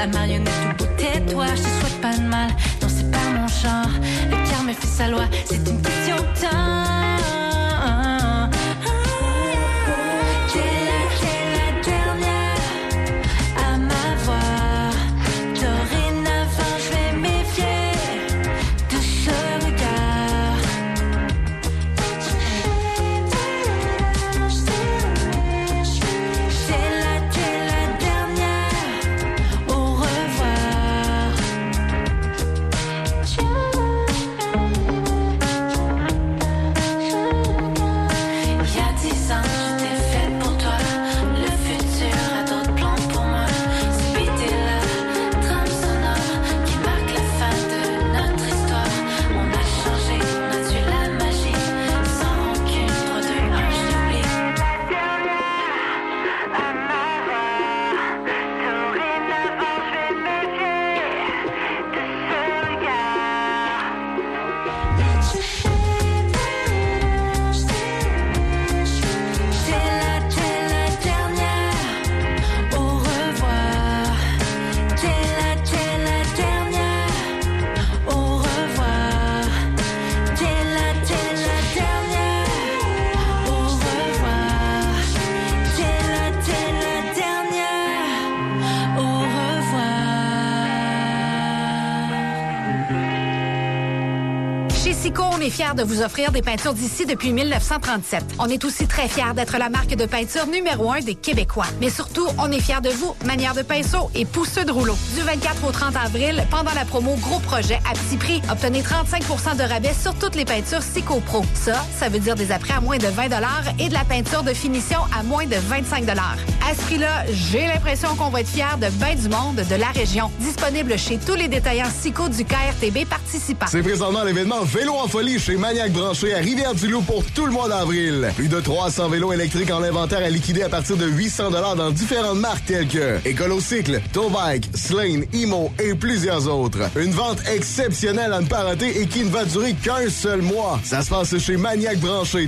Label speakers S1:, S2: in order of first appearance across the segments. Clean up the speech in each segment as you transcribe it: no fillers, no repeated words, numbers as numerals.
S1: la marionnette au bout de tes doigts. Je te souhaite pas de mal, non c'est pas mon genre. Le karma fait sa loi, c'est une question de temps.
S2: On est fiers de vous offrir des peintures d'ici depuis 1937. On est aussi très fiers d'être la marque de peinture numéro 1 des Québécois. Mais surtout, on est fiers de vous, manière de pinceau et pousseux de rouleau. Du 24 au 30 avril, pendant la promo Gros Projet à petit prix, obtenez 35 % de rabais sur toutes les peintures Sico Pro. Ça veut dire des apprêts à moins de 20 $ et de la peinture de finition à moins de 25 $. À ce prix-là, j'ai l'impression qu'on va être fiers de ben du monde de la région. Disponible chez tous les détaillants Sico du KRTB participants.
S3: C'est présentement l'événement Vélo en folie chez Maniac Branché à Rivière-du-Loup pour tout le mois d'avril. Plus de 300 vélos électriques en inventaire à liquider à partir de 800 $ dans différentes marques telles que Écolocycle, Towbike, Slane, Imo et plusieurs autres. Une vente exceptionnelle à ne pas rater et qui ne va durer qu'un seul mois. Ça se passe chez Maniac Branché,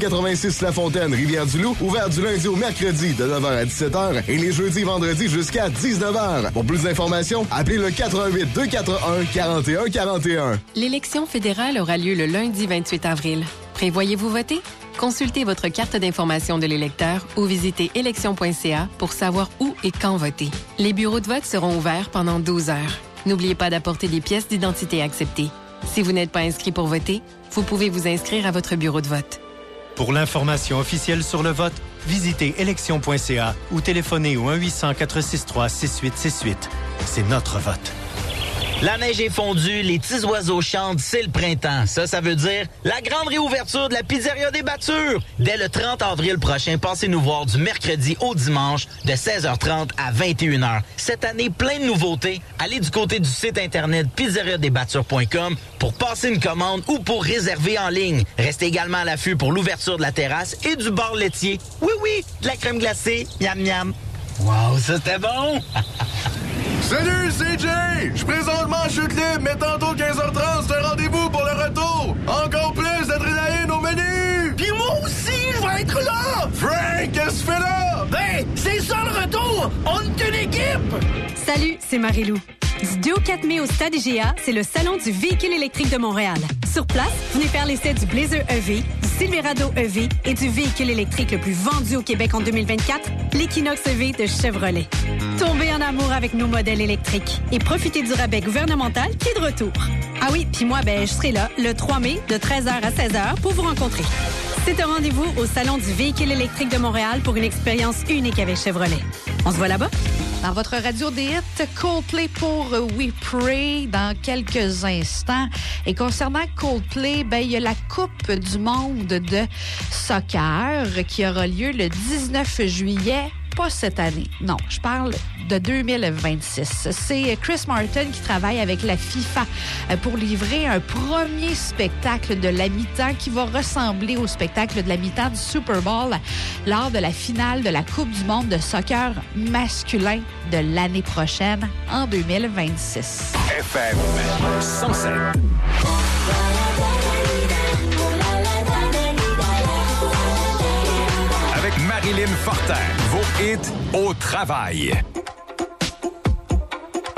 S3: 386 La Fontaine, Rivière-du-Loup, ouvert du lundi au mercredi de 9h à 17h et les jeudis et vendredis jusqu'à 19h. Pour plus d'informations, appelez le 88 241 41 41.
S4: L'élection fédérale aura lieu le lundi 28 avril. Prévoyez-vous voter? Consultez votre carte d'information de l'électeur ou visitez élection.ca pour savoir où et quand voter. Les bureaux de vote seront ouverts pendant 12 heures. N'oubliez pas d'apporter des pièces d'identité acceptées. Si vous n'êtes pas inscrit pour voter, vous pouvez vous inscrire à votre bureau de vote.
S5: Pour l'information officielle sur le vote, visitez élection.ca ou téléphonez au 1-800-463-6868. C'est notre vote.
S6: La neige est fondue, les petits oiseaux chantent, c'est le printemps. Ça veut dire la grande réouverture de la Pizzeria des Battures. Dès le 30 avril prochain, passez nous voir du mercredi au dimanche de 16h30 à 21h. Cette année, plein de nouveautés. Allez du côté du site internet pizzeriadesbattures.com pour passer une commande ou pour réserver en ligne. Restez également à l'affût pour l'ouverture de la terrasse et du bar laitier. Oui, de la crème glacée, miam miam. Wow, ça c'était bon!
S7: Salut, c'est Jay! Je suis présentement en chute libre, mais tantôt 15h30, c'est un rendez-vous pour le retour! Encore plus d'adrénaline au menu!
S8: Puis moi aussi, je vais être là!
S7: Frank, qu'est-ce que tu fais là?
S8: Ben, c'est ça le retour! On est une équipe!
S9: Salut, c'est Marie-Lou. Du 2 au 4 mai au Stade IGA, c'est le Salon du véhicule électrique de Montréal. Sur place, venez faire l'essai du Blazer EV, du Silverado EV et du véhicule électrique le plus vendu au Québec en 2024, l'Equinox EV de Chevrolet. Tombez en amour avec nos modèles électriques et profitez du rabais gouvernemental qui est de retour. Ah oui, puis moi, je serai là le 3 mai de 13h à 16h pour vous rencontrer. C'est un rendez-vous au Salon du véhicule électrique de Montréal pour une expérience unique avec Chevrolet. On se voit là-bas?
S10: Dans votre radio des hits, Coldplay pour We Pray dans quelques instants. Et concernant Coldplay, il y a la Coupe du monde de soccer qui aura lieu le 19 juillet. Pas cette année. Non, je parle de 2026. C'est Chris Martin qui travaille avec la FIFA pour livrer un premier spectacle de la mi-temps qui va ressembler au spectacle de la mi-temps du Super Bowl lors de la finale de la Coupe du monde de soccer masculin de l'année prochaine en 2026.
S11: FM 107. Marilyn Fortin, vos hits au travail.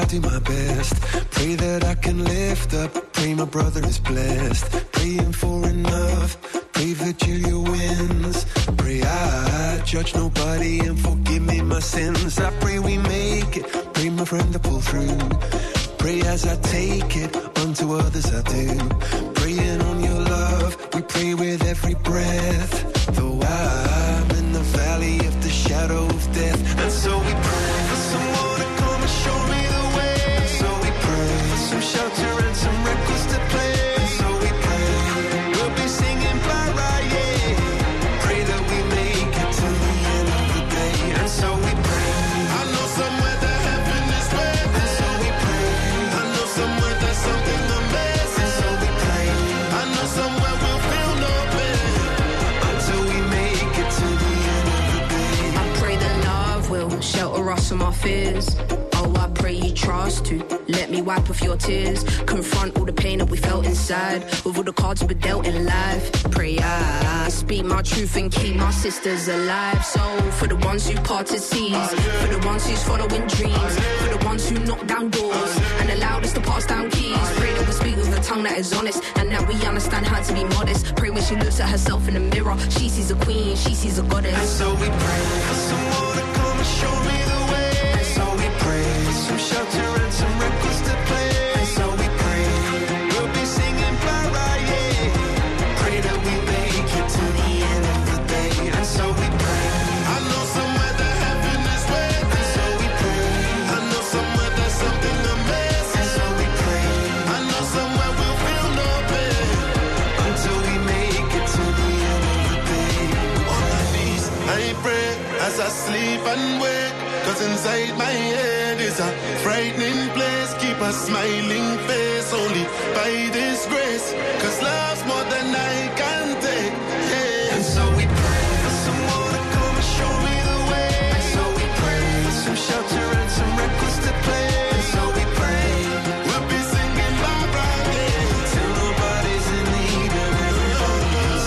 S12: do my best. Pray that I can lift up. Pray my brother is blessed. Praying for enough. Pray Virgilia wins. Pray I judge nobody and forgive me my sins. I pray we make it. Pray my friend to pull through. Pray as I take it, unto others I do. Praying on your love, we pray with every breath. Though I'm in the valley of the shadow of death. And so we pray for someone to come and show me the way. And so we pray for some shelter and some records to play. And so we pray, we'll be singing bye-bye, yeah. Pray that we make it to the end of the day. And so we pray, I know somewhere that heaven is waiting. And so we pray, I know somewhere there's something amazing. And so we pray, I know somewhere we'll feel no pain until we make it to the end of the day.
S13: I pray that love will shelter us from our fears. Oh, I pray you trust to let me wipe off your tears. Confront all the pain that we felt inside with all the cards we were dealt in life. Pray I speak my truth and keep my sisters alive. So for the ones who parted seas, for the ones who's following dreams, for the ones who knock down doors and allowed us to pass down keys. Pray that we speak with a tongue that is honest and that we understand how to be modest. Pray when she looks at herself in the mirror, she sees a queen, she sees a goddess.
S12: And so we pray for someone to come and show me the way. And so we pray for some shelter and some records to play. And so we pray, we'll be singing bye-bye, yeah. Pray that we make it to the end of the day. And so we pray, I know somewhere that heaven is waiting. And so we pray, I know somewhere there's something amazing. And so we pray, I know somewhere we'll feel no pain until we make it to the end of the day. On my knees, I pray as I sleep and wake. Cause inside my head is a frightening place. Keep a smiling face only by this grace. Cause love's more than I can take, yeah. And so we pray for someone to come and show me the way. And so we pray for some shelter and some records to play. And so we pray, we'll be singing bye-bye, yeah, till nobody's in need of everybody's.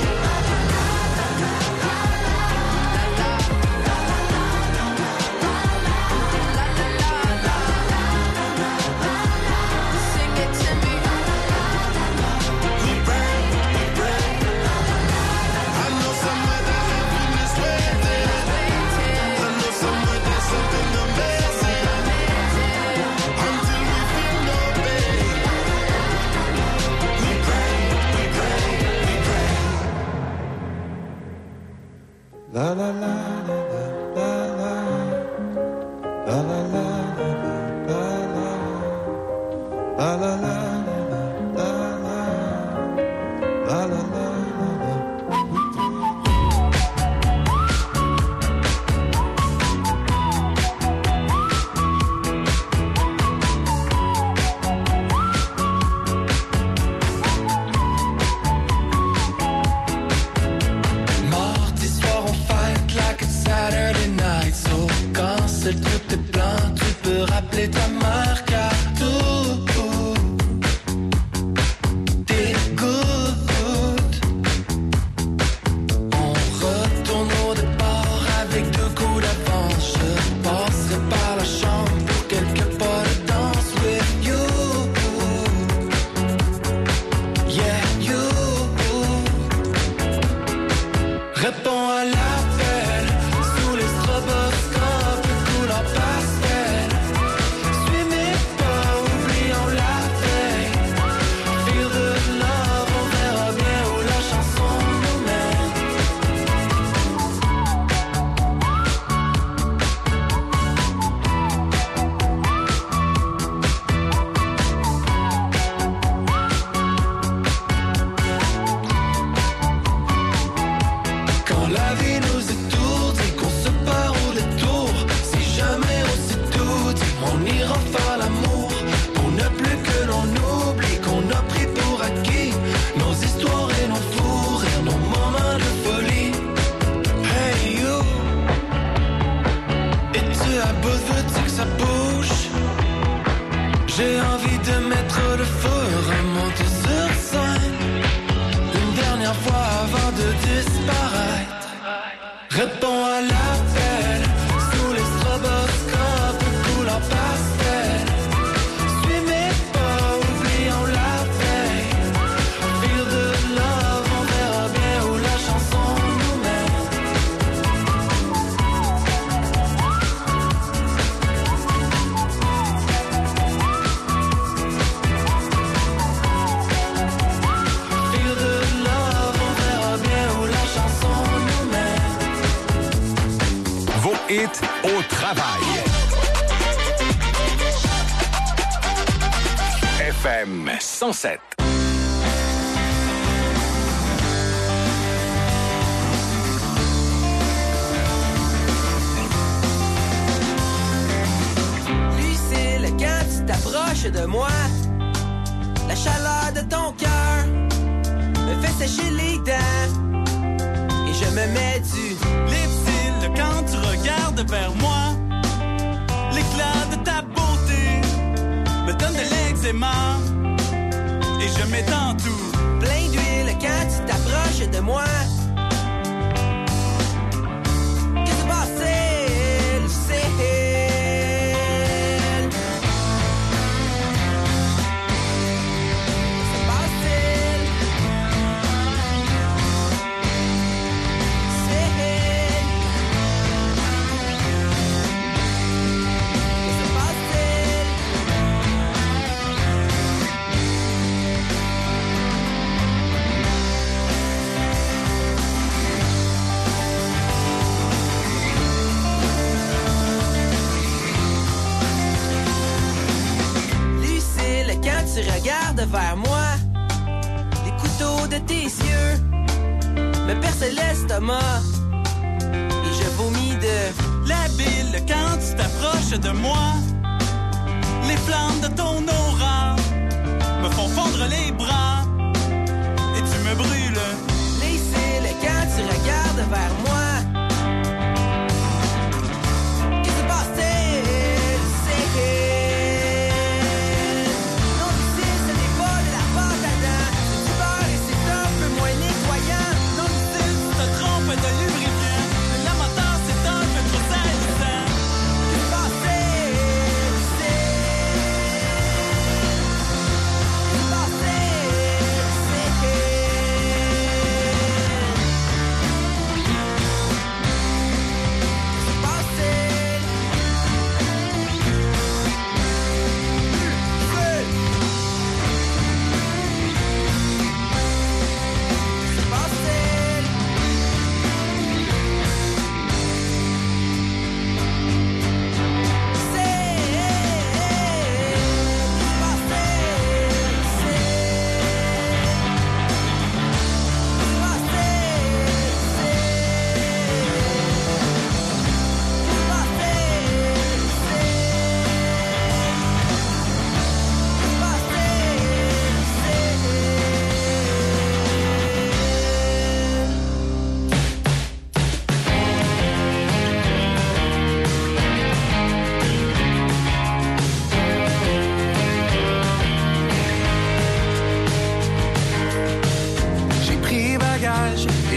S12: La la la la la la la la la la la la la la la. Tout est plein, tu peux rappeler ta marque à tout. T'écoutes. On retourne au départ avec 2 coups d'avance. Je passerai par la chambre pour quelques pas de danse with you. Yeah, you. Réponds à l'appel sous les stroboscopes. Pastel,
S11: travail. FM 107.
S14: Lucille, quand tu t'approches de moi, la chaleur de ton cœur me fait sécher les dents et je me mets du
S15: lip-cil quand tu regardes vers moi. L'éclat de ta beauté me donne de l'eczéma et je m'étends tout.
S14: Plein d'huile quand tu t'approches de moi. Qu'est-ce qui se passe, Lucille? Tu regardes vers moi, les couteaux de tes yeux me percent l'estomac et je vomis de
S15: la bile quand tu t'approches de moi. Les flammes de ton aura me font fondre les bras et tu me brûles.
S14: Les cils quand tu regardes vers moi. Qu'est-ce qui se passe?
S15: De lubrifiant, la moteur c'est un peu trop salissant.
S14: Qu'est-ce qui se passe?
S12: J'ai pris bagage,